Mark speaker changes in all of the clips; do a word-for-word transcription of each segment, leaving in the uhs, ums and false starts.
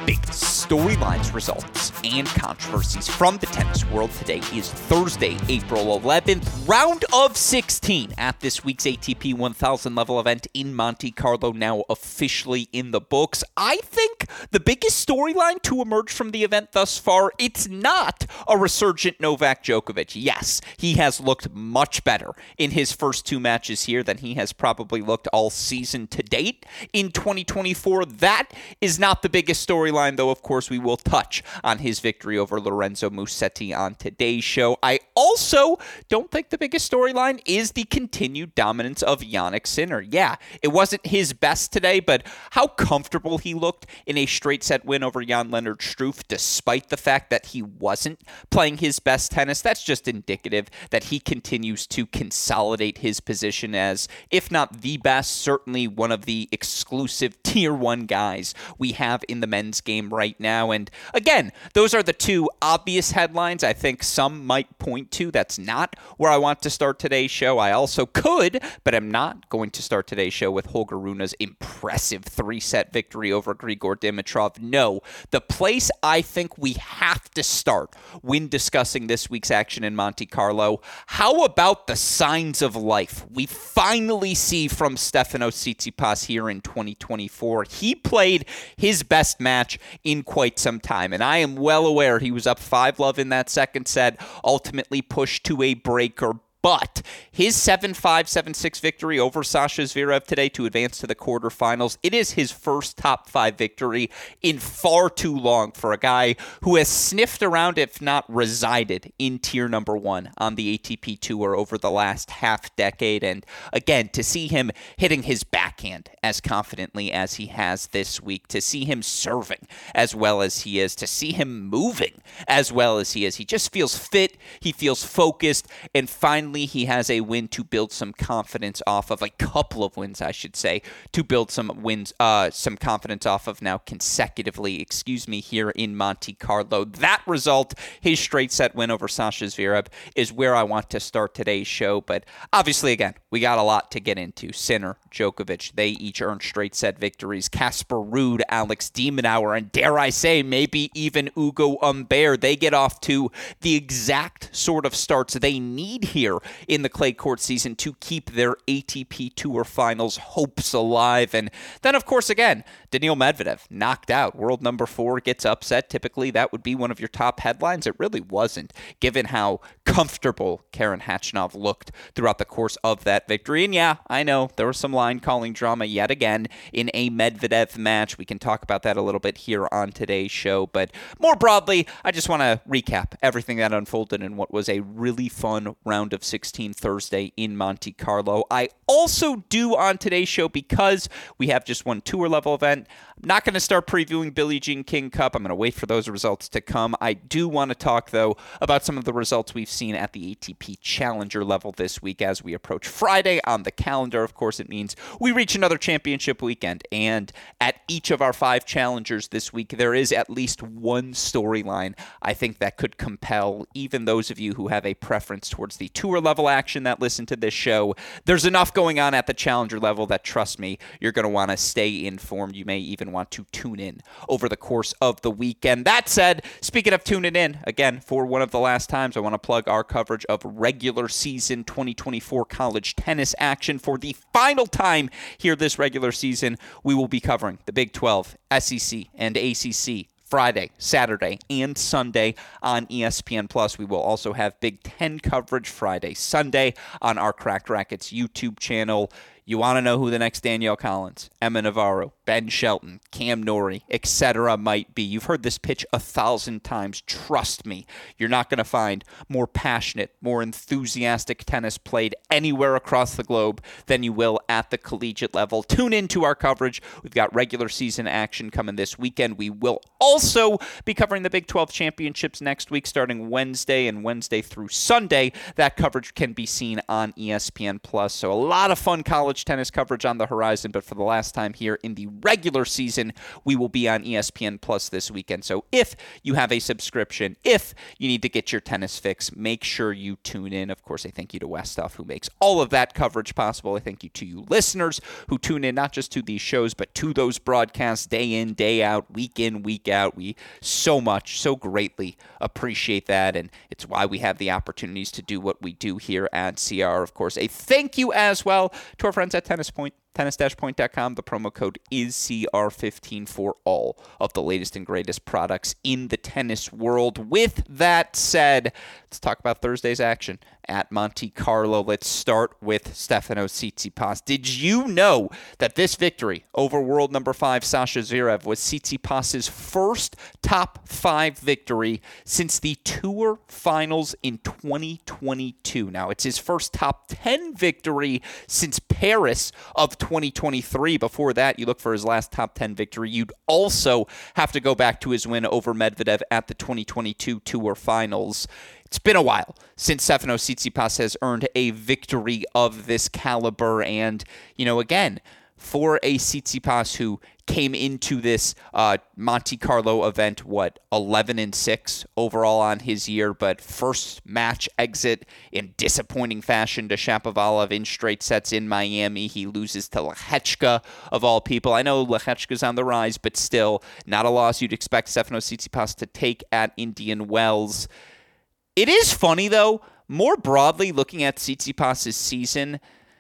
Speaker 1: big storylines, results, and controversies from the tennis world. Today is Thursday, April eleventh, round of sixteen at this week's A T P one thousand level event in Monte Carlo, now officially in the books. I think the biggest storyline to emerge from the event thus far, it's not a resurgent Novak Djokovic. Yes, he has looked much better in his first two matches here than he has probably looked all season to date in twenty twenty-four. That is not the biggest storyline, though, of course, we will touch on his victory over Lorenzo Musetti on today's show. I also don't think the biggest storyline is the continued dominance of Jannik Sinner. Yeah, it wasn't his best today, but how comfortable he looked in a straight-set win over Jan-Lennard Struff, despite the fact that he wasn't playing his best tennis. That's just indicative that he continues to consolidate his position as, if not the best, certainly one of the exclusive tier one guys we have in the men's game right now. And again, those are the two obvious headlines I think some might point to. That's not where I want to start today's show. I also could, but I'm not going to start today's show with Holger Rune's impressive three-set victory over Grigor Dimitrov. No, the place I think we have to start when discussing this week's action in Monte Carlo, how about the signs of life we finally see from Stefanos Tsitsipas here in twenty twenty-four? He played his best match in quite some time, and I am well aware he was up five love in that second set, ultimately pushed to a breaker. But his seven five, seven six victory over Sasha Zverev today to advance to the quarterfinals, it is his first top five victory in far too long for a guy who has sniffed around, if not resided, in tier number one on the A T P Tour over the last half decade. And again, to see him hitting his backhand as confidently as he has this week, to see him serving as well as he is, to see him moving as well as he is, he just feels fit, he feels focused, and finally he has a win to build some confidence off of, a couple of wins, I should say, to build some wins, uh, some confidence off of now consecutively, excuse me, here in Monte Carlo. That result, his straight set win over Sasha Zverev, is where I want to start today's show. But obviously, again, we got a lot to get into. Sinner, Djokovic, they each earned straight set victories. Casper Ruud, Alex de Minaur, and dare I say, maybe even Ugo Humbert, they get off to the exact sort of starts they need here in the clay court season to keep their A T P Tour Finals hopes alive. And then, of course, again, Daniil Medvedev knocked out. World number four gets upset. Typically, that would be one of your top headlines. It really wasn't, given how comfortable Karen Khachanov looked throughout the course of that victory. And yeah, I know there was some line-calling drama yet again in a Medvedev match. We can talk about that a little bit here on today's show. But more broadly, I just want to recap everything that unfolded in what was a really fun round of sixteen Thursday in Monte Carlo. I also do on today's show, because we have just one tour level event, I'm not going to start previewing Billie Jean King Cup. I'm going to wait for those results to come. I do want to talk, though, about some of the results we've seen at the A T P Challenger level this week as we approach Friday on the calendar. Of course, it means we reach another championship weekend, and at each of our five challengers this week, there is at least one storyline I think that could compel even those of you who have a preference towards the tour level action that listen to this show. There's enough going on at the challenger level that, trust me, you're going to want to stay informed. You may even want to tune in over the course of the weekend. That said, speaking of tuning in, again, for one of the last times, I want to plug our coverage of regular season twenty twenty-four college tennis action. For the final time here this regular season, we will be covering the Big twelve, S E C, and A C C Friday, Saturday, and Sunday on E S P N Plus. We will also have Big Ten coverage Friday, Sunday on our Cracked Racquets YouTube channel. You want to know who the next Danielle Collins, Emma Navarro, Ben Shelton, Cam Norrie, et cetera might be. You've heard this pitch a thousand times. Trust me, you're not going to find more passionate, more enthusiastic tennis played anywhere across the globe than you will at the collegiate level. Tune into our coverage. We've got regular season action coming this weekend. We will also be covering the Big twelve championships next week, starting Wednesday and Wednesday through Sunday. That coverage can be seen on E S P N Plus. So a lot of fun college college tennis coverage on the horizon, but for the last time here in the regular season, we will be on E S P N Plus this weekend. So if you have a subscription, if you need to get your tennis fix, make sure you tune in. Of course, I thank you to Westoff, who makes all of that coverage possible. I thank you to you listeners who tune in not just to these shows, but to those broadcasts day in, day out, week in, week out. We so much, so greatly appreciate that, and it's why we have the opportunities to do what we do here at C R. Of course, a thank you as well to our friends at Tennis Point. tennis dash point dot com. The promo code is C R fifteen for all of the latest and greatest products in the tennis world. With that said, let's talk about Thursday's action at Monte Carlo. Let's start with Stefano Tsitsipas. Did you know that this victory over world number five Sasha Zverev was Tsitsipas's first top five victory since the Tour Finals in twenty twenty-two? Now, it's his first top ten victory since Paris of twenty twenty-three. Before that, you look for his last top ten victory. You'd also have to go back to his win over Medvedev at the twenty twenty-two Tour Finals. It's been a while since Stefano Tsitsipas has earned a victory of this caliber. And, you know, again, for a Tsitsipas who came into this uh, Monte Carlo event, what, eleven and six overall on his year, but first match exit in disappointing fashion to Shapovalov in straight sets in Miami. He loses to Lechechka, of all people. I know Lechechka's on the rise, but still not a loss you'd expect Stefano Tsitsipas to take at Indian Wells. It is funny, though, more broadly looking at Tsitsipas' season.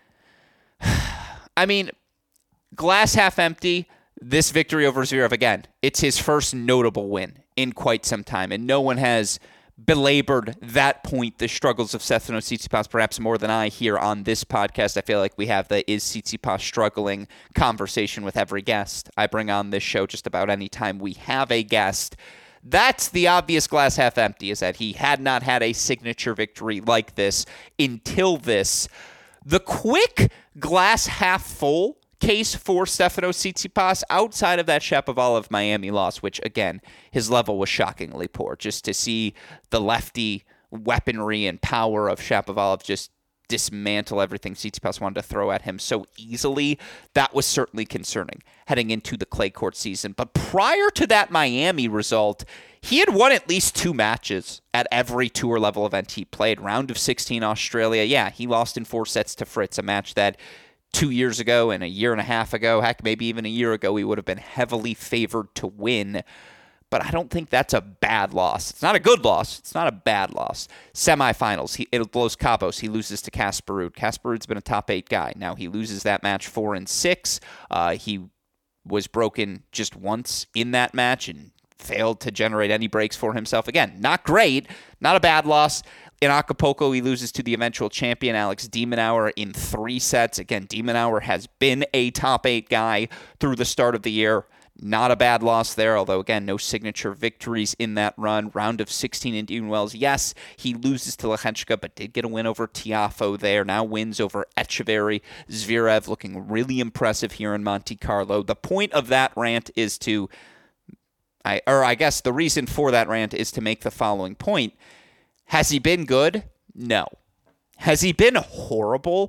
Speaker 1: I mean, glass half empty, this victory over Zverev, again, it's his first notable win in quite some time, and no one has belabored that point, the struggles of Stefano Tsitsipas, perhaps more than I here on this podcast. I feel like we have the is Tsitsipas struggling conversation with every guest I bring on this show just about any time we have a guest. That's the obvious glass half empty, is that he had not had a signature victory like this until this. The quick glass half full case for Stefano Tsitsipas, outside of that Shapovalov Miami loss, which, again, his level was shockingly poor. Just to see the lefty weaponry and power of Shapovalov just dismantle everything Tsitsipas wanted to throw at him so easily, that was certainly concerning heading into the clay court season. But prior to that Miami result, he had won at least two matches at every tour level event he played. Round of sixteen Australia, yeah, he lost in four sets to Fritz, a match that two years ago and a year and a half ago, heck, maybe even a year ago, he would have been heavily favored to win. But I don't think that's a bad loss. It's not a good loss. It's not a bad loss. Semifinals, he, at Los Cabos, he loses to Casper Ruud. Casper Ruud's been a top eight guy. Now he loses that match four and six. Uh, he was broken just once in that match and failed to generate any breaks for himself. Again, not great. Not a bad loss. In Acapulco, he loses to the eventual champion, Alex de Minaur, in three sets. Again, de Minaur has been a top eight guy through the start of the year. Not a bad loss there, although, again, no signature victories in that run. Round of sixteen in Indian Wells. Yes, he loses to Lechechka, but did get a win over Tiafoe there. Now wins over Etcheverry. Zverev looking really impressive here in Monte Carlo. The point of that rant is to, I, or I guess the reason for that rant is to make the following point. Has he been good? No. Has he been horrible?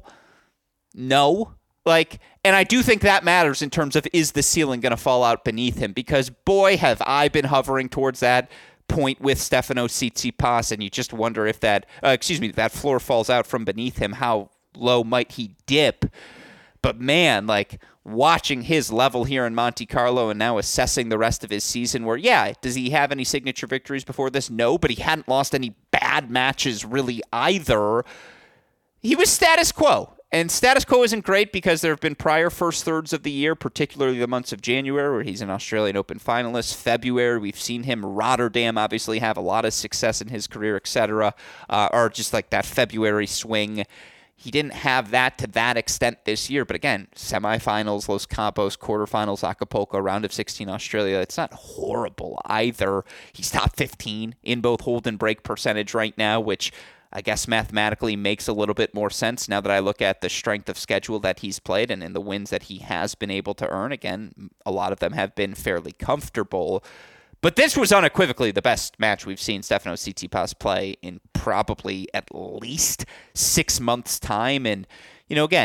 Speaker 1: No. Like, and I do think that matters in terms of, is the ceiling going to fall out beneath him? Because, boy, have I been hovering towards that point with Stefano Tsitsipas, and you just wonder if that, uh, excuse me, that floor falls out from beneath him, how low might he dip? But, man, like, watching his level here in Monte Carlo and now assessing the rest of his season where, yeah, does he have any signature victories before this? No, but he hadn't lost any bad matches really either. He was status quo. And status quo isn't great because there have been prior first thirds of the year, particularly the months of January, where he's an Australian Open finalist. February, we've seen him. Rotterdam, obviously, have a lot of success in his career, et cetera. Uh, or just like that February swing. He didn't have that to that extent this year. But again, semifinals, Los Cabos, quarterfinals, Acapulco, round of sixteen Australia. It's not horrible either. He's top fifteen in both hold and break percentage right now, which I guess mathematically makes a little bit more sense now that I look at the strength of schedule that he's played and in the wins that he has been able to earn. Again, a lot of them have been fairly comfortable. But this was unequivocally the best match we've seen Stefano Tsitsipas play in probably at least six months' time. And, you know, again,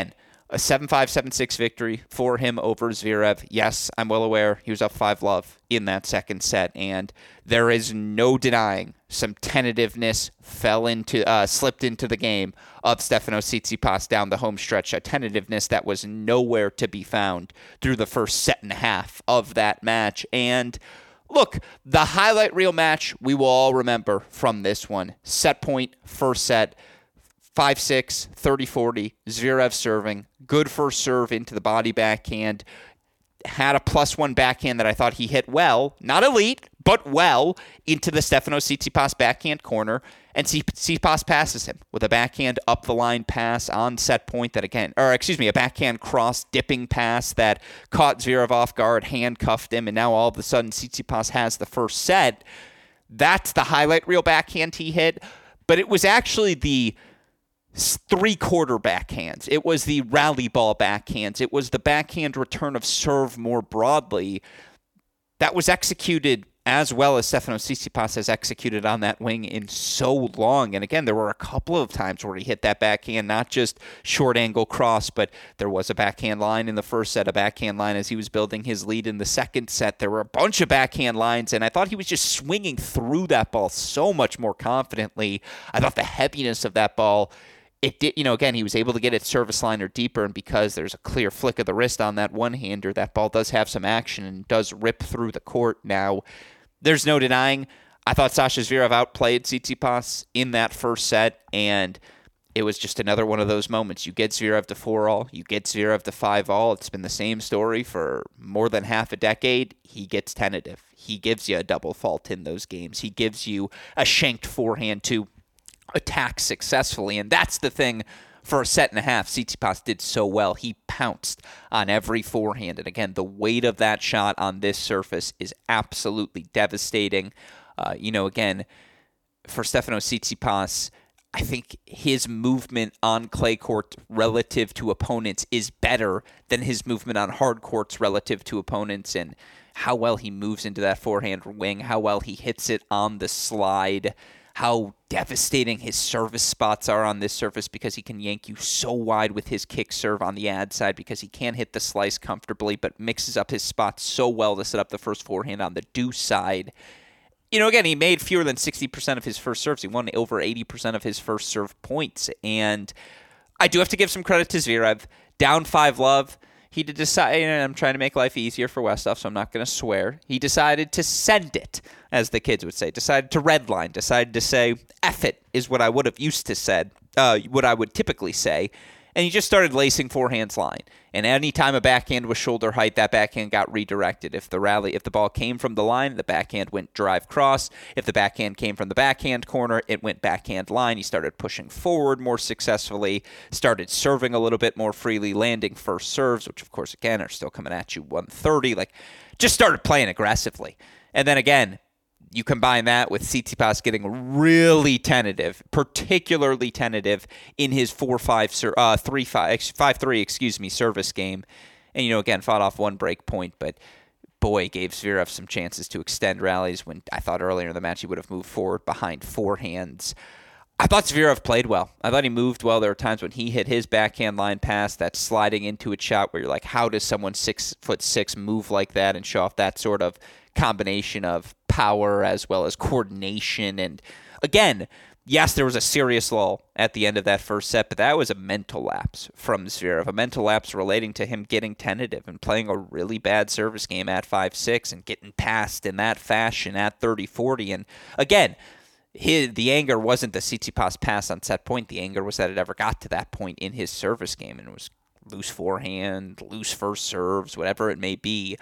Speaker 1: A seven five, seven six victory for him over Zverev. Yes, I'm well aware he was up five love in that second set, and there is no denying some tentativeness fell into, uh, slipped into the game of Stefanos Tsitsipas down the home stretch. A tentativeness that was nowhere to be found through the first set and a half of that match. And look, the highlight reel match we will all remember from this one. Set point, first set. five six, thirty forty, Zverev serving, good first serve into the body backhand, had a plus one backhand that I thought he hit well, not elite, but well, into the Stefanos Tsitsipas backhand corner, and Tsitsipas passes him with a backhand up the line pass on set point that again, or excuse me, a backhand cross dipping pass that caught Zverev off guard, handcuffed him, and now all of a sudden Tsitsipas has the first set. That's the highlight reel backhand he hit, but it was actually the three-quarter backhands. It was the rally ball backhands. It was the backhand return of serve more broadly that was executed as well as Stefanos Tsitsipas has executed on that wing in so long. And again, there were a couple of times where he hit that backhand, not just short angle cross, but there was a backhand line in the first set, a backhand line as he was building his lead in the second set. There were a bunch of backhand lines, and I thought he was just swinging through that ball so much more confidently. I thought the heaviness of that ball, it did, you know, again, he was able to get it service line or deeper, and because there's a clear flick of the wrist on that one-hander, that ball does have some action and does rip through the court. Now, there's no denying, I thought Sasha Zverev outplayed Tsitsipas in that first set, and it was just another one of those moments. You get Zverev to four all, you get Zverev to five all. It's been the same story for more than half a decade. He gets tentative. He gives you a double fault in those games. He gives you a shanked forehand to attack successfully, and that's the thing for a set and a half Tsitsipas did so well. He pounced on every forehand, and again, the weight of that shot on this surface is absolutely devastating. Uh, you know, again, for Stefanos Tsitsipas, I think his movement on clay court relative to opponents is better than his movement on hard courts relative to opponents, and how well he moves into that forehand wing, how well he hits it on the slide, how devastating his service spots are on this surface because he can yank you so wide with his kick serve on the ad side because he can't hit the slice comfortably but mixes up his spots so well to set up the first forehand on the deuce side. You know, again, he made fewer than sixty percent of his first serves. He won over eighty percent of his first serve points. And I do have to give some credit to Zverev. Down five love. He did decide, and I'm trying to make life easier for Westhoff, so I'm not going to swear. He decided to send it, as the kids would say. Decided to redline. Decided to say, F it, is what I would have used to said, uh, what I would typically say. And he just started lacing forehands line. And any time a backhand was shoulder height, that backhand got redirected. If the rally, if the ball came from the line, the backhand went drive cross. If the backhand came from the backhand corner, it went backhand line. He started pushing forward more successfully, started serving a little bit more freely, landing first serves, which of course, again, are still coming at you one thirty. Like, just started playing aggressively. And then again, you combine that with Tsitsipas getting really tentative, particularly tentative in his four five, uh, three five, five three, excuse me, service game. And, you know, again, fought off one break point, but boy, gave Zverev some chances to extend rallies when I thought earlier in the match he would have moved forward behind forehands. I thought Zverev played well. I thought he moved well. There were times when he hit his backhand line pass, that sliding into a shot where you're like, how does someone six foot six move like that and show off that sort of combination of power as well as coordination? And again, yes, there was a serious lull at the end of that first set, but that was a mental lapse from Zverev, a mental lapse relating to him getting tentative and playing a really bad service game at five six and getting passed in that fashion at thirty forty. And again, his, the anger wasn't the Tsitsipas pass on set point. The anger was that it ever got to that point in his service game, and it was loose forehand, loose first serves, whatever it may be.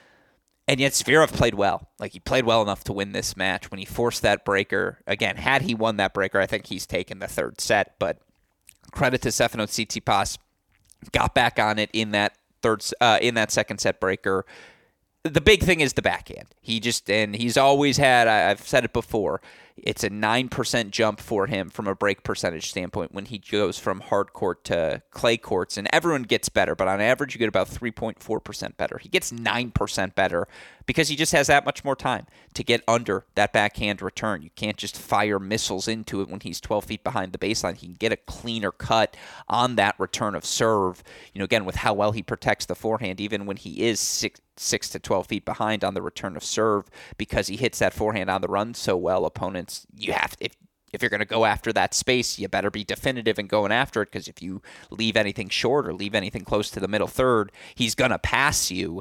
Speaker 1: And yet Zverev played well. Like, he played well enough to win this match. When he forced that breaker, again, had he won that breaker, I think he's taken the third set. But credit to Stefanos Tsitsipas, got back on it in that third, uh, in that second set breaker. The big thing is the backhand. He just, and he's always had, I've said it before, It's a nine percent jump for him from a break percentage standpoint when he goes from hard court to clay courts. And everyone gets better, but on average, you get about three point four percent better. He gets nine percent better because he just has that much more time to get under that backhand return. You can't just fire missiles into it when he's twelve feet behind the baseline. He can get a cleaner cut on that return of serve. You know, again, with how well he protects the forehand, even when he is six, six to twelve feet behind on the return of serve, because he hits that forehand on the run so well, opponents, you have to, if, if you're going to go after that space, you better be definitive in going after it, because if you leave anything short or leave anything close to the middle third, he's going to pass you.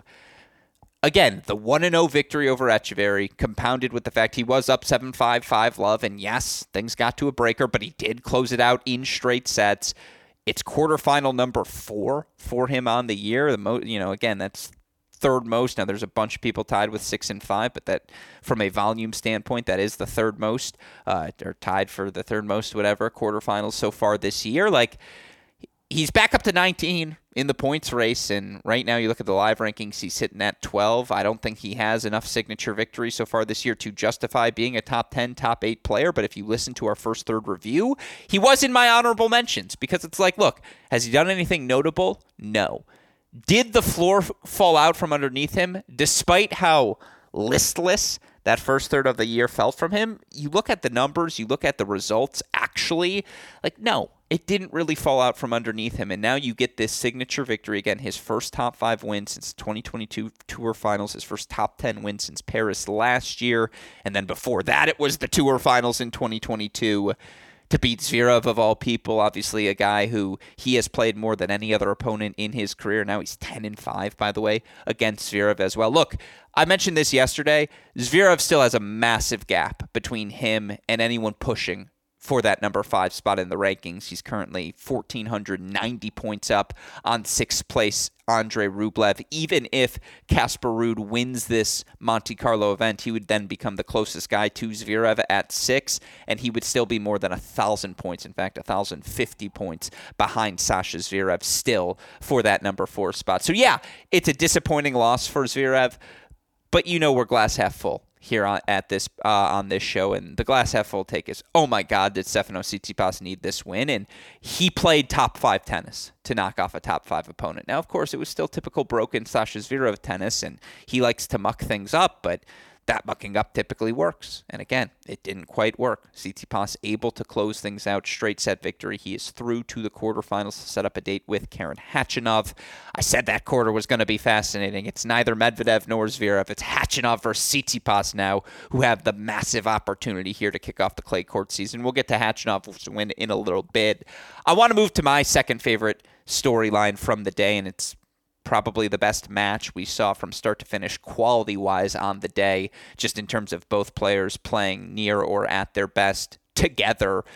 Speaker 1: Again, the one and oh victory over Etcheverry, compounded with the fact he was up seven five, five love, and yes, things got to a breaker, but he did close it out in straight sets. It's quarterfinal number four for him on the year. The mo- you know, again, that's third most. Now, there's a bunch of people tied with six and five, but that, from a volume standpoint, that is the third most, uh, or tied for the third most, whatever, quarterfinals so far this year. Like, he's back up to nineteen in the points race, and right now you look at the live rankings, he's sitting at twelve. I don't think he has enough signature victories so far this year to justify being a top ten, top eight player, but if you listen to our first third review, he was in my honorable mentions, because it's like, look, has he done anything notable? No. Did the floor f- fall out from underneath him, despite how listless that first third of the year felt from him? You look at the numbers, you look at the results, actually, like, no, it didn't really fall out from underneath him. And now you get this signature victory. Again, his first top five win since twenty twenty-two Tour Finals, his first top ten win since Paris last year. And then before that, it was the Tour Finals in twenty twenty-two. To beat Zverev, of all people, obviously a guy who he has played more than any other opponent in his career. Now he's ten and five, by the way, against Zverev as well. Look, I mentioned this yesterday. Zverev still has a massive gap between him and anyone pushing for that number five spot in the rankings. He's currently one thousand four hundred ninety points up on sixth place Andrei Rublev. Even if Casper Ruud wins this Monte Carlo event, he would then become the closest guy to Zverev at six, and he would still be more than one thousand points, in fact, one thousand fifty points behind Sasha Zverev still for that number four spot. So yeah, it's a disappointing loss for Zverev, but you know we're glass half full here on, at this uh, on this show, and the glass half full take is, oh my God, did Stefanos Tsitsipas need this win? And he played top five tennis to knock off a top five opponent. Now, of course, it was still typical broken Sasha Zverev tennis, and he likes to muck things up, but that mucking up typically works. And again, it didn't quite work. Tsitsipas able to close things out, straight set victory. He is through to the quarterfinals to set up a date with Karen Khachanov. I said that quarter was going to be fascinating. It's neither Medvedev nor Zverev. It's Khachanov versus Tsitsipas now, who have the massive opportunity here to kick off the clay court season. We'll get to Khachanov's win in a little bit. I want to move to my second favorite storyline from the day, and it's probably the best match we saw from start to finish quality-wise on the day, just in terms of both players playing near or at their best together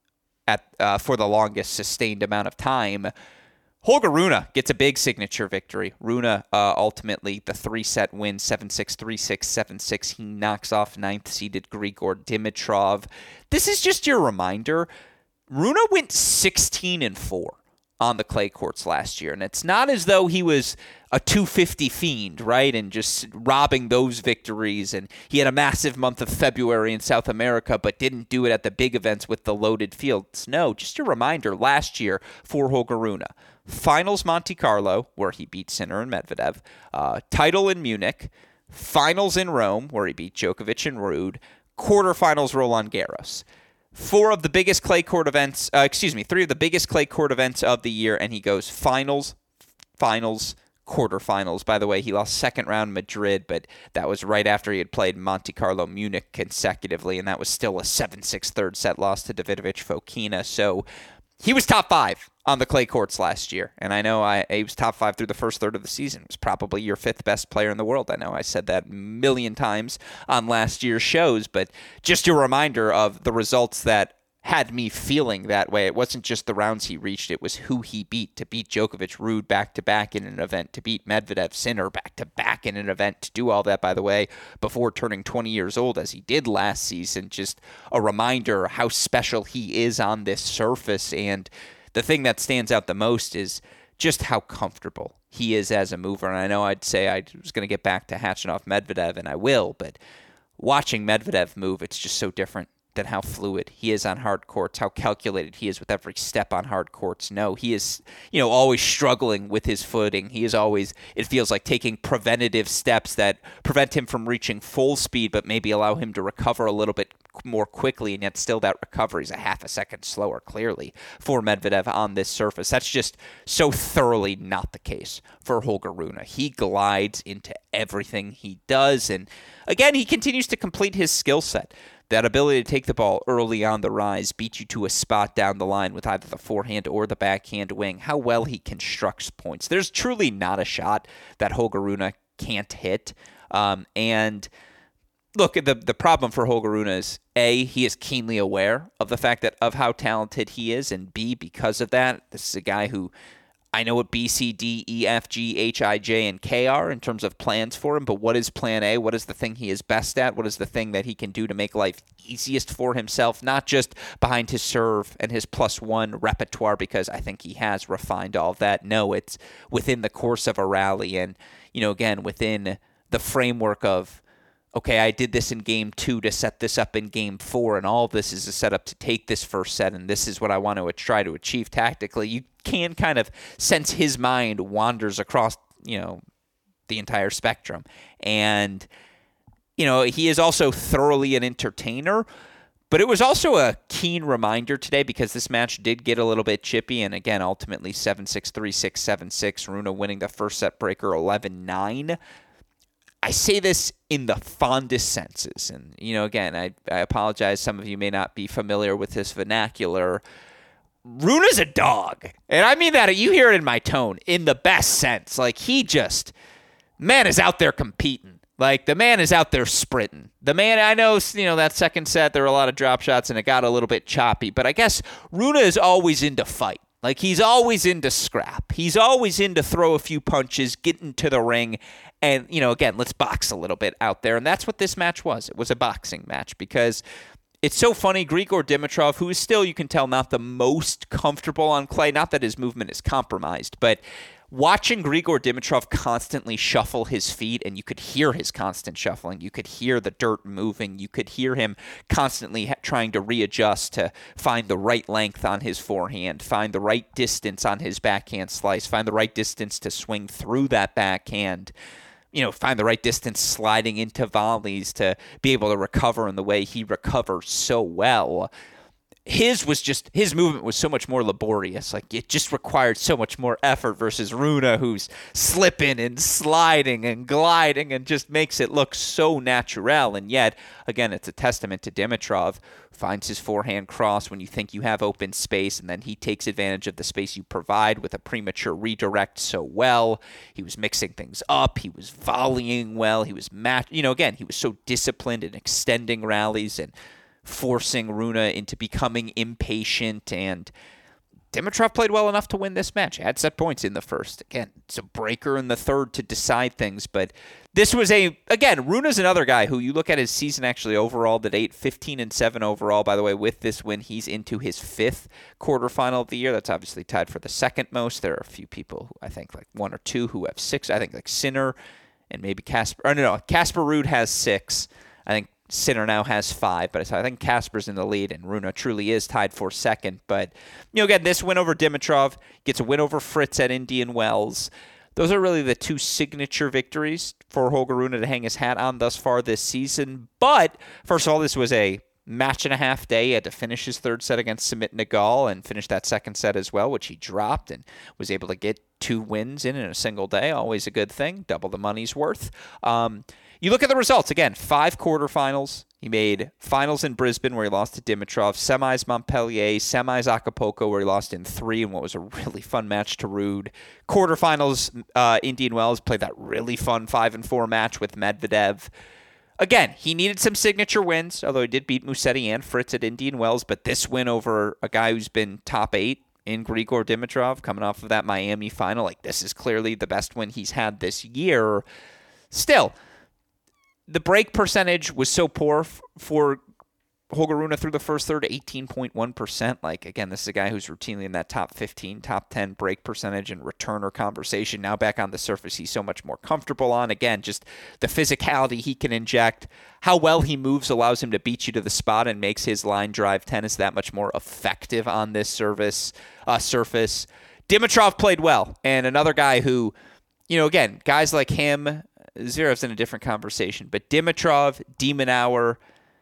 Speaker 1: at uh, for the longest sustained amount of time. Holger Rune gets a big signature victory. Rune uh, ultimately the three-set win, seven six, three six, seven six. He knocks off ninth-seeded Grigor Dimitrov. This is just your reminder. Rune went sixteen and four. On the clay courts last year. And it's not as though he was a two fifty fiend, right? And just robbing those victories. And he had a massive month of February in South America, but didn't do it at the big events with the loaded fields. No, just a reminder, last year for Holger Rune, finals Monte Carlo, where he beat Sinner and Medvedev, uh, title in Munich, finals in Rome, where he beat Djokovic and Ruud, quarterfinals Roland Garros. Four of the biggest clay court events, uh, excuse me, three of the biggest clay court events of the year, and he goes finals, finals, quarterfinals. By the way, he lost second round Madrid, but that was right after he had played Monte Carlo, Munich consecutively, and that was still a seven six third set loss to Davidovich Fokina. So he was top five on the clay courts last year, and I know I he was top five through the first third of the season. He was probably your fifth best player in the world. I know I said that a million times on last year's shows, but just a reminder of the results that had me feeling that way. It wasn't just the rounds he reached, it was who he beat. To beat Djokovic, Ruud back-to-back in an event, to beat Medvedev, Sinner back-to-back in an event, to do all that, by the way, before turning twenty years old, as he did last season. Just a reminder how special he is on this surface, and the thing that stands out the most is just how comfortable he is as a mover. And I know I'd say I was going to get back to Khachanov Medvedev, and I will, but watching Medvedev move, it's just so different than how fluid he is on hard courts, how calculated he is with every step on hard courts. No, he is, you know, always struggling with his footing. He is always, it feels like, taking preventative steps that prevent him from reaching full speed, but maybe allow him to recover a little bit more quickly, and yet still that recovery is a half a second slower, clearly, for Medvedev on this surface. That's just so thoroughly not the case for Holger Rune. He glides into everything he does, and again, he continues to complete his skill set. That ability to take the ball early on the rise, beat you to a spot down the line with either the forehand or the backhand wing, how well he constructs points. There's truly not a shot that Holger Rune can't hit. Um, and look, the the problem for Holger Rune is, A, he is keenly aware of the fact that of how talented he is, and B, because of that, this is a guy who, I know what B, C, D, E, F, G, H, I, J, and K are in terms of plans for him, but what is plan A? What is the thing he is best at? What is the thing that he can do to make life easiest for himself, not just behind his serve and his plus one repertoire, because I think he has refined all of that. No, it's within the course of a rally and, you know, again, within the framework of, okay, I did this in game two to set this up in game four, and all of this is a setup to take this first set, and this is what I want to try to achieve tactically. You can kind of sense his mind wanders across, you know, the entire spectrum. And, you know, he is also thoroughly an entertainer, but it was also a keen reminder today because this match did get a little bit chippy, and again, ultimately seven six, three six, seven six, Rune winning the first set breaker eleven nine. I say this in the fondest senses, and, you know, again, I, I apologize. Some of you may not be familiar with this vernacular. Rune is a dog, and I mean that, you hear it in my tone, in the best sense. Like, he just, man is out there competing. Like, the man is out there sprinting. The man, I know, you know, that second set, there were a lot of drop shots, and it got a little bit choppy, but I guess Rune is always into fight. Like, he's always into scrap. He's always into throw a few punches, get into the ring, and, you know, again, let's box a little bit out there. And that's what this match was. It was a boxing match because it's so funny. Grigor Dimitrov, who is still, you can tell, not the most comfortable on clay, not that his movement is compromised, but watching Grigor Dimitrov constantly shuffle his feet, and you could hear his constant shuffling. You could hear the dirt moving. You could hear him constantly ha- trying to readjust to find the right length on his forehand, find the right distance on his backhand slice, find the right distance to swing through that backhand, you know, find the right distance sliding into volleys to be able to recover in the way he recovers so well. His was just, his movement was so much more laborious. Like, it just required so much more effort versus Rune, who's slipping and sliding and gliding and just makes it look so natural. And yet, again, it's a testament to Dimitrov, finds his forehand cross when you think you have open space, and then he takes advantage of the space you provide with a premature redirect so well. He was mixing things up. He was volleying well. He was, mat- you know, again, he was so disciplined in extending rallies and forcing Rune into becoming impatient, and Dimitrov played well enough to win this match. He had set points in the first. Again, it's a breaker in the third to decide things, but this was a, again, Rune's another guy who you look at his season actually overall to date, fifteen and seven overall. By the way, with this win, he's into his fifth quarterfinal of the year. That's obviously tied for the second most. There are a few people, who I think like one or two who have six. I think like Sinner and maybe Casper. Oh, no, no, Casper Ruud has six. I think Sinner now has five, but I think Casper's in the lead, and Rune truly is tied for second. But, you know, again, this win over Dimitrov gets a win over Fritz at Indian Wells. Those are really the two signature victories for Holger Rune to hang his hat on thus far this season. But, first of all, this was a match and a half day. He had to finish his third set against Sumit Nagal and finish that second set as well, which he dropped and was able to get two wins in in a single day. Always a good thing. Double the money's worth. Um, You look at the results. Again, five quarterfinals. He made finals in Brisbane where he lost to Dimitrov, semis Montpellier, semis Acapulco where he lost in three in what was a really fun match to Ruud. Quarterfinals, uh, Indian Wells played that really fun five and four match with Medvedev. Again, he needed some signature wins, although he did beat Musetti and Fritz at Indian Wells, but this win over a guy who's been top eight in Grigor Dimitrov, coming off of that Miami final, like this is clearly the best win he's had this year. Still, the break percentage was so poor f- for Holger Rune through the first third, eighteen point one percent. Like, again, this is a guy who's routinely in that top fifteen, top ten break percentage and returner conversation. Now back on the surface, he's so much more comfortable on. Again, just the physicality he can inject. How well he moves allows him to beat you to the spot and makes his line drive tennis that much more effective on this service, uh, surface. Dimitrov played well, and another guy who, you know, again, guys like him, Zverev's in a different conversation, but Dimitrov, de Minaur,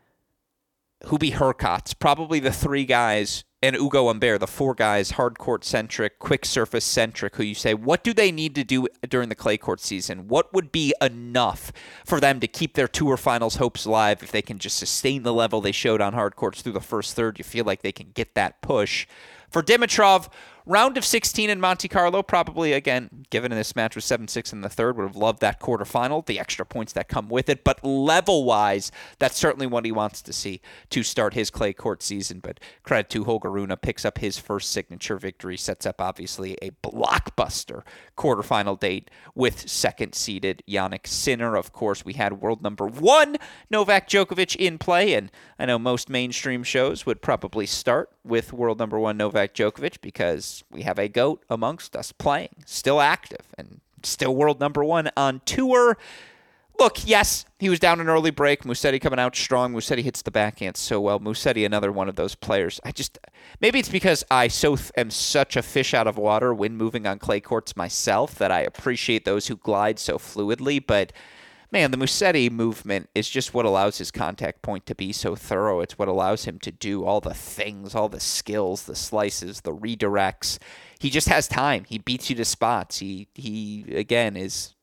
Speaker 1: Hubie Hurkacz, probably the three guys, and Ugo Humbert, the four guys, hard court centric, quick surface centric, who you say, what do they need to do during the clay court season? What would be enough for them to keep their tour finals hopes alive if they can just sustain the level they showed on hard courts through the first third? You feel like they can get that push. For Dimitrov, round of sixteen in Monte Carlo, probably, again, given this match was seven six in the third, would have loved that quarterfinal, the extra points that come with it. But level-wise, that's certainly what he wants to see to start his clay court season. But credit to Holger Rune, picks up his first signature victory, sets up, obviously, a blockbuster quarterfinal date with second-seeded Jannik Sinner. Of course, we had world number one, Novak Djokovic, in play, and I know most mainstream shows would probably start with world number one Novak Djokovic because we have a GOAT amongst us playing, still active, and still world number one on tour. Look, yes, he was down an early break. Musetti coming out strong. Musetti hits the backhand so well. Musetti, another one of those players. I just, maybe it's because I so th- am such a fish out of water when moving on clay courts myself that I appreciate those who glide so fluidly, but man, the Musetti movement is just what allows his contact point to be so thorough. It's what allows him to do all the things, all the skills, the slices, the redirects. He just has time. He beats you to spots. He, he again, is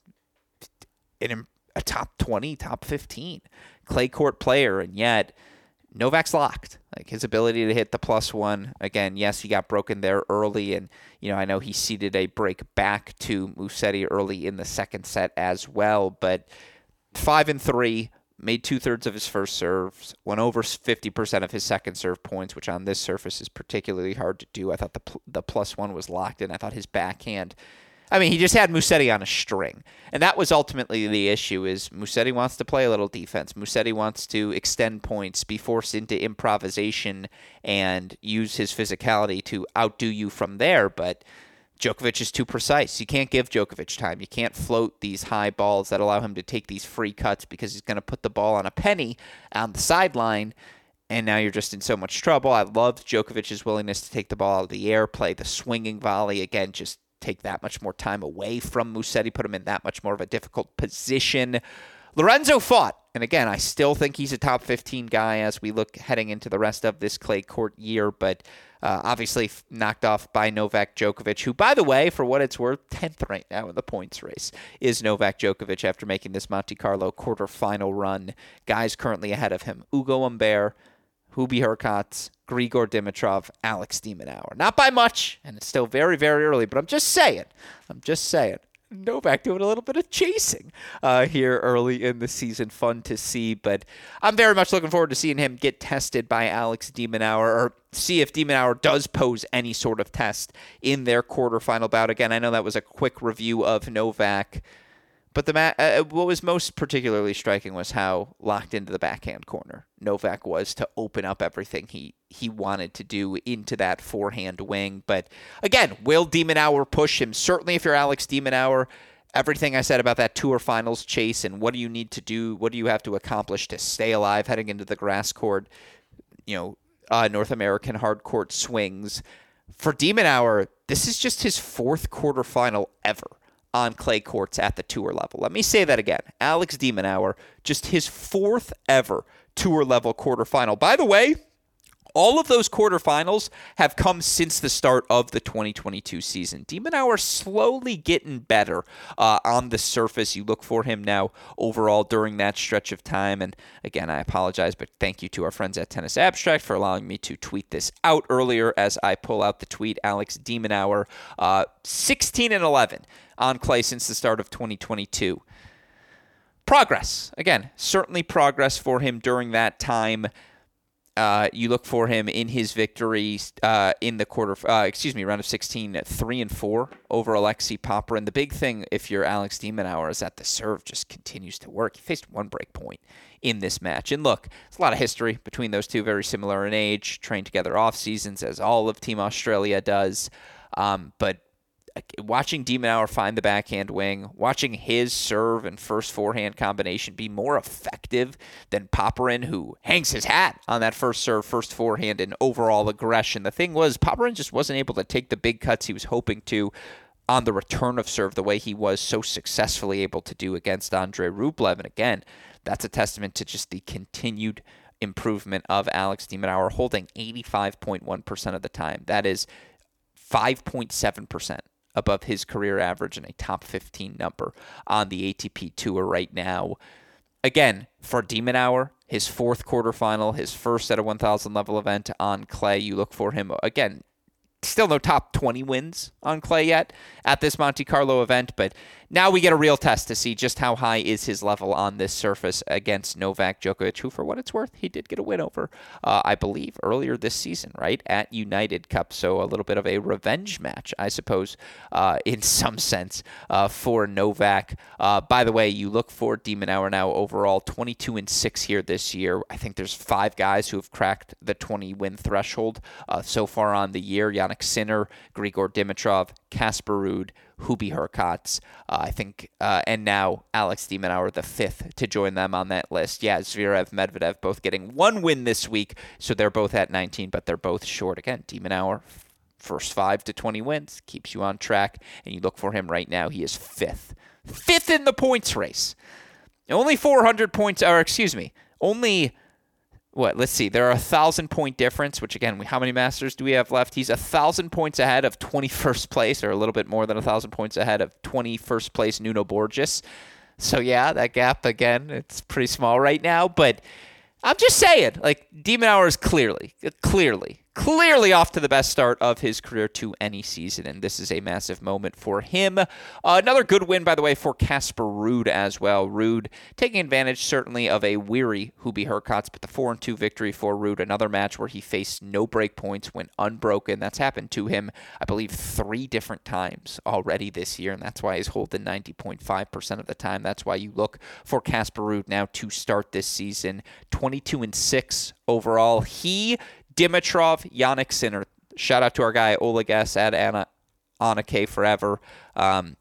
Speaker 1: an, a top twenty, top fifteen clay court player, and yet Novak's locked. Like, his ability to hit the plus one, again, yes, he got broken there early, and, you know, I know he ceded a break back to Musetti early in the second set as well, but Five and three, made two-thirds of his first serves, went over fifty percent of his second serve points, which on this surface is particularly hard to do. I thought the the plus one was locked in. I thought his backhand, I mean, he just had Musetti on a string. And that was ultimately the issue, is Musetti wants to play a little defense. Musetti wants to extend points, be forced into improvisation, and use his physicality to outdo you from there, but Djokovic is too precise. You can't give Djokovic time. You can't float these high balls that allow him to take these free cuts because he's going to put the ball on a penny on the sideline, and now you're just in so much trouble. I loved Djokovic's willingness to take the ball out of the air, play the swinging volley. Again, just take that much more time away from Musetti, put him in that much more of a difficult position. Lorenzo fought, and again, I still think he's a top fifteen guy as we look heading into the rest of this clay court year, but uh, obviously knocked off by Novak Djokovic, who, by the way, for what it's worth, tenth right now in the points race is Novak Djokovic after making this Monte Carlo quarterfinal run. Guys currently ahead of him: Ugo Humbert, Hubie Hurkacz, Grigor Dimitrov, Alex de Minaur. Not by much, and it's still very, very early, but I'm just saying. I'm just saying. Novak doing a little bit of chasing uh, here early in the season. Fun to see, but I'm very much looking forward to seeing him get tested by Alex de Minaur, or see if de Minaur does pose any sort of test in their quarterfinal bout. Again, I know that was a quick review of Novak, but the ma- uh, what was most particularly striking was how locked into the backhand corner Novak was to open up everything he, he wanted to do into that forehand wing. But again, will de Minaur push him? Certainly if you're Alex de Minaur, everything I said about that tour finals chase and what do you need to do, what do you have to accomplish to stay alive heading into the grass court, you know, uh, North American hard court swings. For de Minaur, this is just his fourth quarterfinal ever on clay courts at the tour level. Let me say that again. Alex de Minaur, just his fourth ever tour level quarterfinal. By the way, all of those quarterfinals have come since the start of the twenty twenty-two season. de Minaur slowly getting better uh, on the surface. You look for him now overall during that stretch of time. And again, I apologize, but thank you to our friends at Tennis Abstract for allowing me to tweet this out earlier as I pull out the tweet. Alex de Minaur, uh, sixteen and eleven on clay since the start of twenty twenty-two. Progress. Again, certainly progress for him during that time. Uh, you look for him in his victory uh, in the quarter, uh, excuse me, round of sixteen, three and four over Alexei Popyrin. The big thing, if you're Alex de Minaur, is that the serve just continues to work. He faced one break point in this match. And look, there's a lot of history between those two, very similar in age, trained together off seasons, as all of Team Australia does. Um, but watching de Minaur find the backhand wing, watching his serve and first forehand combination be more effective than Popyrin, who hangs his hat on that first serve, first forehand, and overall aggression. The thing was, Popyrin just wasn't able to take the big cuts he was hoping to on the return of serve the way he was so successfully able to do against Andrei Rublev. And again, that's a testament to just the continued improvement of Alex de Minaur, holding eighty-five point one percent of the time. That is five point seven percent above his career average and a top fifteen number on the A T P Tour right now. Again, for de Minaur, his fourth quarterfinal, his first at a one thousand level event on clay, you look for him, again, still no top twenty wins on clay yet at this Monte Carlo event, but now we get a real test to see just how high is his level on this surface against Novak Djokovic, who, for what it's worth, he did get a win over, uh, I believe, earlier this season, right, at United Cup. So a little bit of a revenge match, I suppose, uh, in some sense, uh, for Novak. Uh, by the way, you look for de Minaur now overall twenty-two and six here this year. I think there's five guys who have cracked the twenty-win threshold uh, so far on the year. Jannik Sinner, Grigor Dimitrov, Casper Ruud, Hubie Hurkacz, uh, I think, uh, and now Alex de Minaur, the fifth to join them on that list. Yeah, Zverev, Medvedev, both getting one win this week, so they're both at nineteen, but they're both short. Again, de Minaur, first five to twenty wins, keeps you on track, and you look for him right now, he is fifth. Fifth in the points race. Only four hundred points, or excuse me, only... What? Let's see. There are a thousand point difference, which again, how many Masters do we have left? He's a thousand points ahead of twenty-first place, or a little bit more than a thousand points ahead of twenty-first place Nuno Borges. So yeah, that gap again, it's pretty small right now. But I'm just saying, like de Minaur is clearly, clearly, clearly off to the best start of his career to any season, and this is a massive moment for him. Uh, another good win, by the way, for Casper Ruud as well. Ruud taking advantage, certainly, of a weary Hubie Hurkacz, but the four and two victory for Ruud, another match where he faced no break points, went unbroken. That's happened to him, I believe, three different times already this year, and that's why he's holding ninety point five percent of the time. That's why you look for Casper Ruud now to start this season. twenty-two and six overall. He... Dimitrov, Jannik Sinner. Shout out to our guy Oleg S. at Anna, Anna K forever. Um,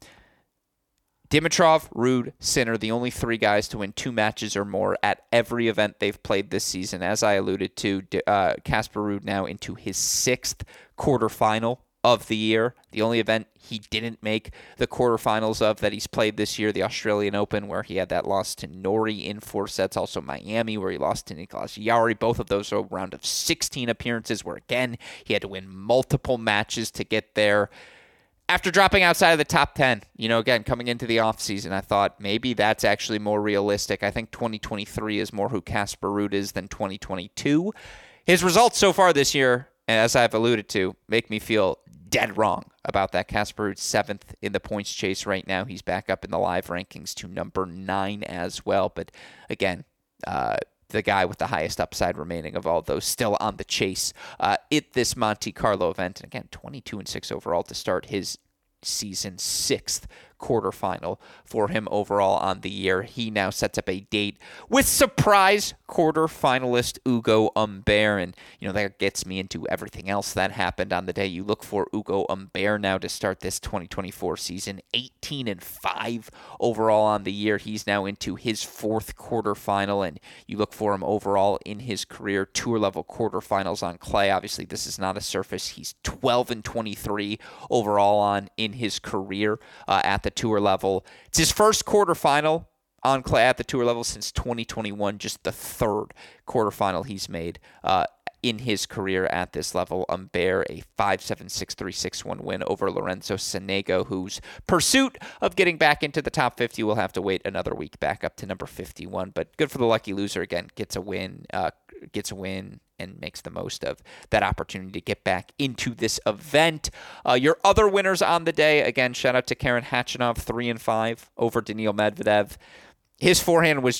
Speaker 1: Dimitrov, Ruud, Sinner, the only three guys to win two matches or more at every event they've played this season. As I alluded to, uh, Casper Ruud now into his sixth quarterfinal of the year. The only event he didn't make the quarterfinals of that he's played this year, the Australian Open, where he had that loss to Norrie in four sets. Also Miami, where he lost to Nicolas Jarry. Both of those are a round of sixteen appearances, where again, he had to win multiple matches to get there. After dropping outside of the top ten, you know, again, coming into the offseason, I thought maybe that's actually more realistic. I think twenty twenty-three is more who Casper Ruud is than twenty twenty-two. His results so far this year, as I've alluded to, make me feel dead wrong about that. Casper Ruud seventh in the points chase right now. He's back up in the live rankings to number nine as well. But again, uh, the guy with the highest upside remaining of all those still on the chase uh, at this Monte Carlo event. And again, twenty-two and six overall to start his season, sixth quarterfinal for him overall on the year. He now sets up a date with surprise quarterfinalist Ugo Humbert, and you know that gets me into everything else that happened on the day. You look for Ugo Humbert now to start this twenty twenty-four season, eighteen and five overall on the year. He's now into his fourth quarterfinal, and you look for him overall in his career, tour level quarterfinals on clay. Obviously, this is not a surface he's twelve and twenty-three overall on in his career uh, at the tour level. It's his first quarterfinal on clay at the tour level since twenty twenty-one, just the third quarterfinal he's made uh, in his career at this level. Humbert, a five seven, six three, six one win over Lorenzo Sonego, whose pursuit of getting back into the top fifty will have to wait another week back up to number fifty-one. But good for the lucky loser. Again, gets a win, uh, gets a win, and makes the most of that opportunity to get back into this event. Uh, your other winners on the day, again, shout out to Karen Khachanov, three and five over Daniil Medvedev. His forehand was just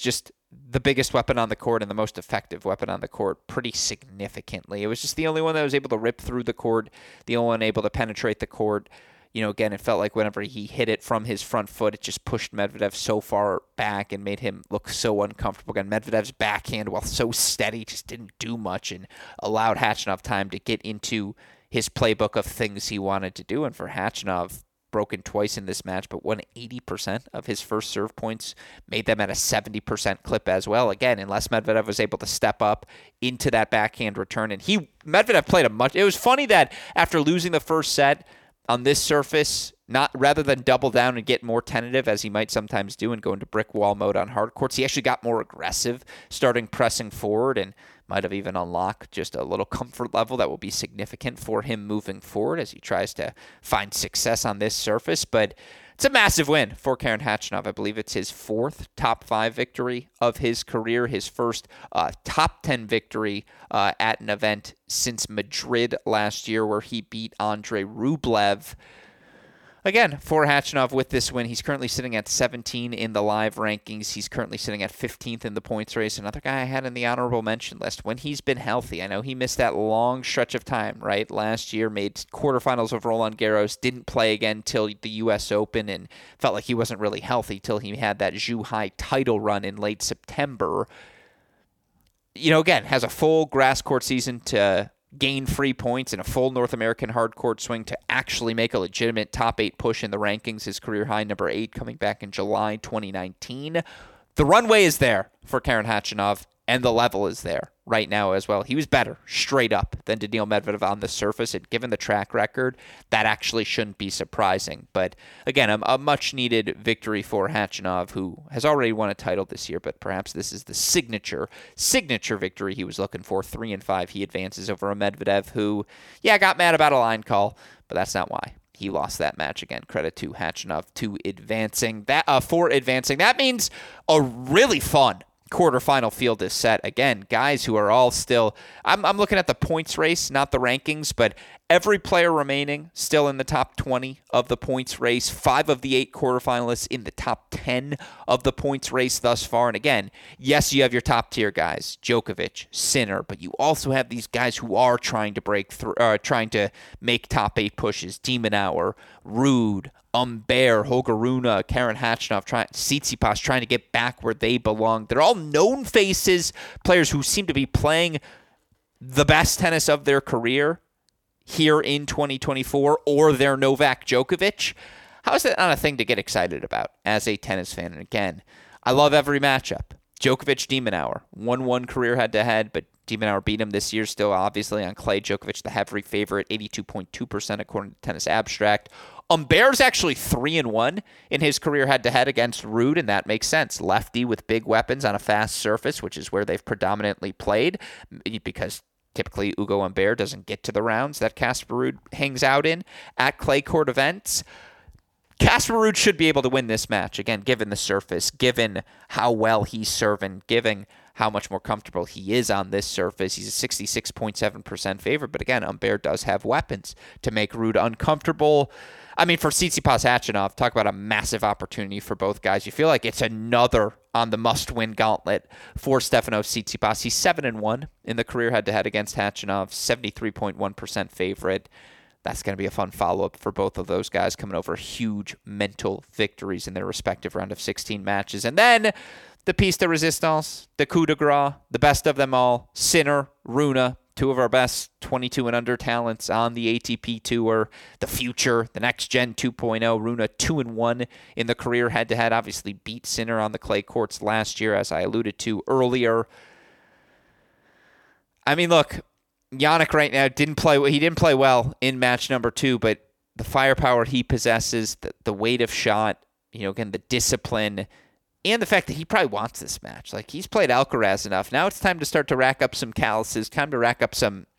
Speaker 1: the biggest weapon on the court and the most effective weapon on the court pretty significantly. It was just the only one that was able to rip through the court, the only one able to penetrate the court. You know, again, it felt like whenever he hit it from his front foot, it just pushed Medvedev so far back and made him look so uncomfortable. Again, Medvedev's backhand, while so steady, just didn't do much and allowed Khachanov time to get into his playbook of things he wanted to do. And for Khachanov, broken twice in this match, but won eighty percent of his first serve points, made them at a seventy percent clip as well. Again, unless Medvedev was able to step up into that backhand return. And he, Medvedev played a much, it was funny that after losing the first set on this surface, not rather than double down and get more tentative as he might sometimes do and go into brick wall mode on hard courts, he actually got more aggressive, starting pressing forward and might have even unlocked just a little comfort level that will be significant for him moving forward as he tries to find success on this surface. But it's a massive win for Karen Khachanov. I believe it's his fourth top five victory of his career, his first uh, top ten victory uh, at an event since Madrid last year, where he beat Andrei Rublev. Again, for Khachanov with this win, he's currently sitting at seventeen in the live rankings. He's currently sitting at fifteenth in the points race. Another guy I had in the honorable mention list when he's been healthy. I know he missed that long stretch of time, right? Last year, made quarterfinals of Roland Garros, didn't play again till the U S Open, and felt like he wasn't really healthy till he had that Zhuhai title run in late September. You know, again, has a full grass court season to gain free points and a full North American hard court swing to actually make a legitimate top eight push in the rankings. His career high, number eight, coming back in July twenty nineteen. The runway is there for Karen Khachanov, and the level is there right now as well. He was better, straight up, than Daniil Medvedev on the surface, and given the track record, that actually shouldn't be surprising. But again, a, a much-needed victory for Khachanov, who has already won a title this year, but perhaps this is the signature, signature victory he was looking for. Three and five, he advances over a Medvedev who, yeah, got mad about a line call, but that's not why he lost that match. Again, credit to Khachanov to advancing that uh, for advancing. That means a really fun quarterfinal field is set. Again, guys who are all still, I'm, I'm looking at the points race, not the rankings, but every player remaining still in the top twenty of the points race. Five of the eight quarterfinalists in the top ten of the points race thus far. And again, yes, you have your top tier guys, Djokovic, Sinner, but you also have these guys who are trying to break through, uh, trying to make top eight pushes. De Minaur, Ruud, Humbert, Holger Rune, Karen Khachanov, trying, Tsitsipas trying to get back where they belong. They're all known faces, players who seem to be playing the best tennis of their career here in twenty twenty-four, or they're Novak Djokovic. How is that not a thing to get excited about as a tennis fan? And again, I love every matchup. Djokovic, De Minaur, one one career head-to-head, but De Minaur beat him this year still, obviously, on clay. Djokovic, the heavy favorite, eighty-two point two percent according to Tennis Abstract. Humbert's actually three and one in his career head-to-head against Ruud, and that makes sense. Lefty with big weapons on a fast surface, which is where they've predominantly played, because typically Ugo Humbert doesn't get to the rounds that Casper Ruud hangs out in at clay court events. Casper Ruud should be able to win this match, again, given the surface, given how well he's serving, given how much more comfortable he is on this surface. He's a sixty-six point seven percent favorite, but again, Humbert does have weapons to make Ruud uncomfortable. I mean, for Tsitsipas Khachanov, talk about a massive opportunity for both guys. You feel like it's another on the must-win gauntlet for Stefanos Tsitsipas. He's seven and one in the career head-to-head against Khachanov, seventy-three point one percent favorite. That's going to be a fun follow-up for both of those guys, coming over huge mental victories in their respective round of sixteen matches. And then the piece de resistance, the coup de grace, the best of them all, Sinner, Rune, two of our best twenty-two and under talents on the A T P Tour, the future, the next gen two point oh. Rune two and one in the career head-to-head, obviously beat Sinner on the clay courts last year, as I alluded to earlier. I mean, look, Jannik right now didn't play. He didn't play well in match number two, but the firepower he possesses, the, the weight of shot, you know, again, the discipline, and the fact that he probably wants this match. Like, he's played Alcaraz enough. Now it's time to start to rack up some calluses, time to rack up some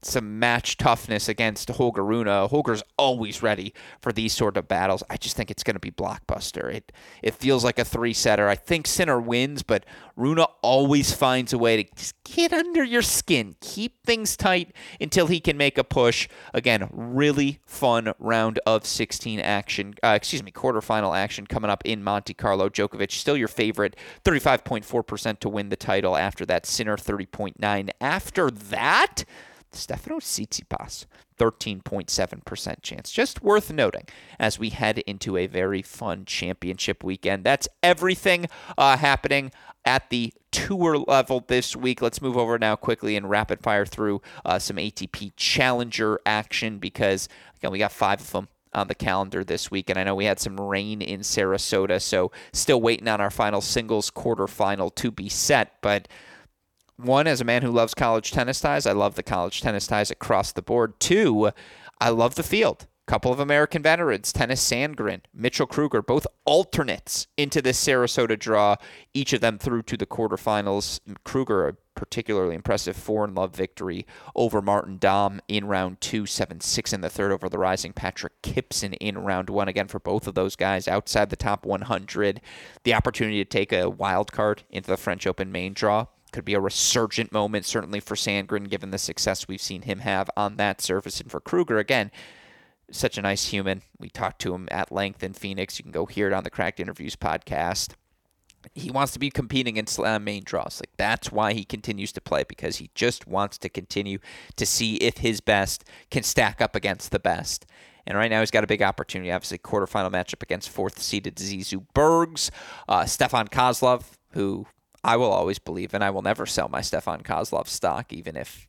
Speaker 1: some match toughness against Holger Rune. Holger's always ready for these sort of battles. I just think it's going to be blockbuster. It it feels like a three-setter. I think Sinner wins, but Rune always finds a way to just get under your skin. Keep things tight until he can make a push. Again, really fun round of sixteen action. Uh, excuse me, quarterfinal action coming up in Monte Carlo. Djokovic still your favorite, thirty-five point four percent to win the title. After that, Sinner, thirty point nine. After that, Stefanos Tsitsipas, thirteen point seven percent chance. Just worth noting as we head into a very fun championship weekend. That's everything uh, happening at the tour level this week. Let's move over now quickly and rapid fire through uh, some A T P Challenger action because, again, we got five of them on the calendar this week, and I know we had some rain in Sarasota, so still waiting on our final singles quarterfinal to be set, but one, as a man who loves college tennis ties, I love the college tennis ties across the board. Two, I love the field. Couple of American veterans, Tennys Sandgren, Mitchell Kruger, both alternates into this Sarasota draw, each of them through to the quarterfinals. Kruger, a particularly impressive four-in-love victory over Martin Dahm in round two, seven six in the third over the rising Patrick Kipson in round one. Again, for both of those guys outside the top one hundred, the opportunity to take a wild card into the French Open main draw could be a resurgent moment, certainly for Sandgren, given the success we've seen him have on that surface. And for Kruger, again, such a nice human. We talked to him at length in Phoenix. You can go hear it on the Cracked Interviews podcast. He wants to be competing in slam main draws. Like, that's why he continues to play, because he just wants to continue to see if his best can stack up against the best. And right now he's got a big opportunity. Obviously, quarterfinal matchup against fourth-seeded Zizou Bergs. Uh, Stefan Kozlov, who I will always believe, and I will never sell my Stefan Kozlov stock, even if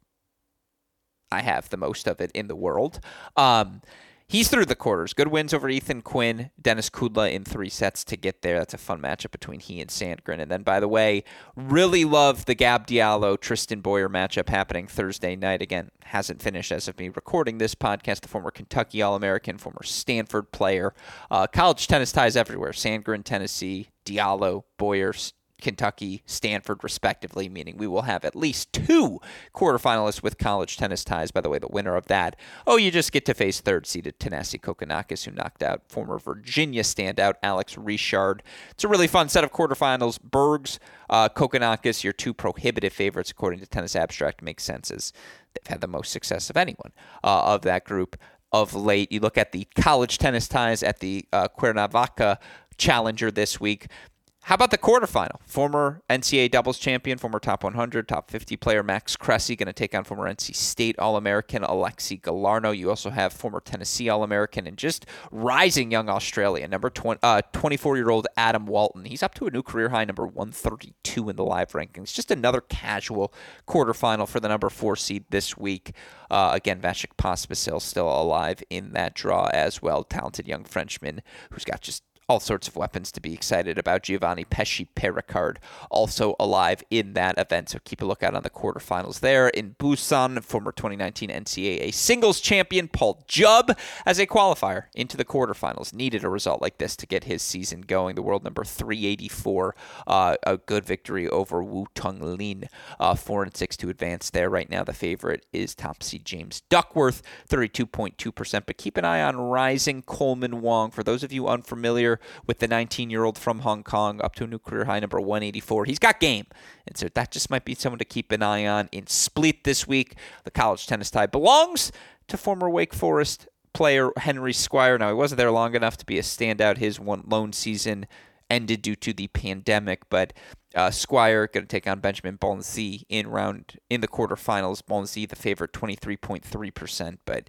Speaker 1: I have the most of it in the world. Um, he's through the quarters. Good wins over Ethan Quinn, Dennis Kudla in three sets to get there. That's a fun matchup between he and Sandgren. And then, by the way, really love the Gab Diallo, Tristan Boyer matchup happening Thursday night. Again, hasn't finished as of me recording this podcast. The former Kentucky All-American, former Stanford player. Uh, college tennis ties everywhere. Sandgren, Tennessee, Diallo, Boyer, Kentucky, Stanford, respectively, meaning we will have at least two quarterfinalists with college tennis ties. By the way, the winner of that, oh, you just get to face third-seeded Thanasi Kokkinakis, who knocked out former Virginia standout Alex Richard. It's a really fun set of quarterfinals. Bergs, uh, Kokkinakis, your two prohibitive favorites, according to Tennis Abstract, makes sense as they've had the most success of anyone uh, of that group of late. You look at the college tennis ties at the uh, Cuernavaca Challenger this week. How about the quarterfinal? Former N C A A doubles champion, former top one hundred, top fifty player Max Cressy going to take on former N C State All-American Alexi Galarno. You also have former Tennessee All-American and just rising young Australia, number twenty, uh, twenty-four-year-old Adam Walton. He's up to a new career high, number one thirty-two in the live rankings. Just another casual quarterfinal for the number four seed this week. Uh, again, Vasek Pospisil still alive in that draw as well. Talented young Frenchman who's got just all sorts of weapons to be excited about. Giovanni Pesci Pericard also alive in that event, so keep a lookout on the quarterfinals there. In Busan, former twenty nineteen N C A A singles champion Paul Jubb as a qualifier into the quarterfinals. Needed a result like this to get his season going. The world number three eighty-four, uh, a good victory over Wu Tung Lin, uh, four and six to advance there. Right now, the favorite is top seed James Duckworth, thirty-two point two percent, but keep an eye on rising Coleman Wong. For those of you unfamiliar with the nineteen-year-old from Hong Kong, up to a new career high, number one eighty-four. He's got game, and so that just might be someone to keep an eye on. In Split this week, the college tennis tie belongs to former Wake Forest player Henry Squire. Now, he wasn't there long enough to be a standout. His one lone season ended due to the pandemic, but uh, Squire going to take on Benjamin Bonzi in round in the quarterfinals. Bonzi, the favorite, twenty-three point three percent, but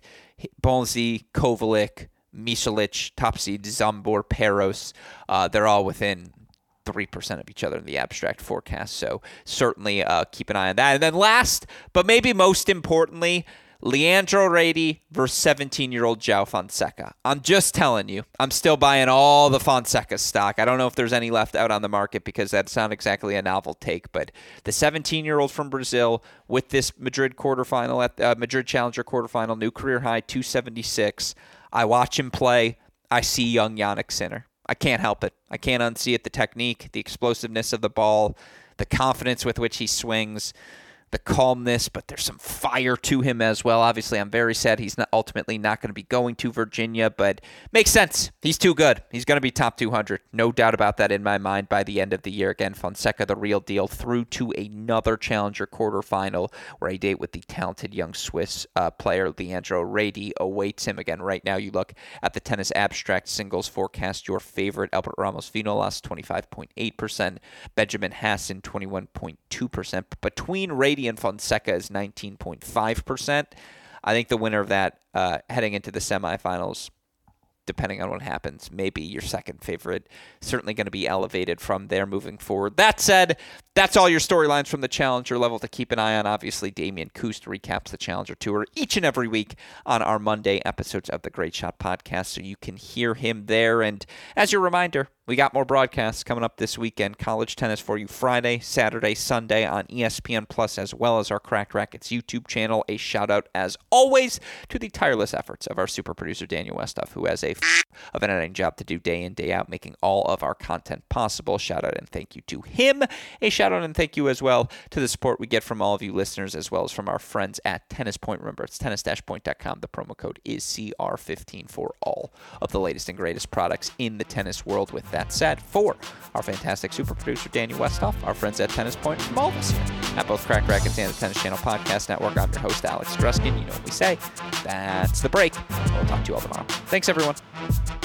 Speaker 1: Bonzi, Kovalik, Misalic, top seed Zambor, Peros, uh, they're all within three percent of each other in the abstract forecast, so certainly uh, keep an eye on that. And then last, but maybe most importantly, Leandro Rady versus seventeen-year-old João Fonseca. I'm just telling you, I'm still buying all the Fonseca stock. I don't know if there's any left out on the market because that's not exactly a novel take, but the seventeen-year-old from Brazil with this Madrid quarterfinal, at uh, Madrid Challenger quarterfinal, new career high, two seventy-six. I watch him play. I see young Jannik Sinner. I can't help it. I can't unsee it. The technique, the explosiveness of the ball, the confidence with which he swings, the calmness, but there's some fire to him as well. Obviously, I'm very sad he's not ultimately not going to be going to Virginia, but makes sense. He's too good. He's going to be top two hundred. No doubt about that in my mind by the end of the year. Again, Fonseca, the real deal, through to another Challenger quarterfinal where a date with the talented young Swiss uh, player Leandro Radi awaits him. Again, right now you look at the Tennis Abstract singles forecast. Your favorite, Albert Ramos Vinolas, twenty-five point eight percent. Benjamin Hassan, twenty-one point two percent. Between Radi and Fonseca is nineteen point five percent. I think the winner of that uh, heading into the semifinals, depending on what happens, maybe your second favorite. Certainly going to be elevated from there moving forward. That said, that's all your storylines from the Challenger level to keep an eye on. Obviously, Damian Kust recaps the Challenger Tour each and every week on our Monday episodes of the Great Shot Podcast, so you can hear him there. And as your reminder, we got more broadcasts coming up this weekend. College tennis for you Friday, Saturday, Sunday on E S P N Plus, as well as our Cracked Rackets YouTube channel. A shout out, as always, to the tireless efforts of our super producer, Daniel Westhoff, who has a f- of an editing job to do day in, day out, making all of our content possible. Shout out and thank you to him. A shout out and thank you as well to the support we get from all of you listeners, as well as from our friends at Tennis Point. Remember, it's tennis dash point dot com. The promo code is C R fifteen for all of the latest and greatest products in the tennis world. With that said, for our fantastic super producer, Daniel Westhoff, our friends at Tennis Point, from all of us here at both Cracked Rackets and the Tennis Channel Podcast Network, I'm your host, Alex Druskin. You know what we say. That's the break. We'll talk to you all tomorrow. Thanks, everyone.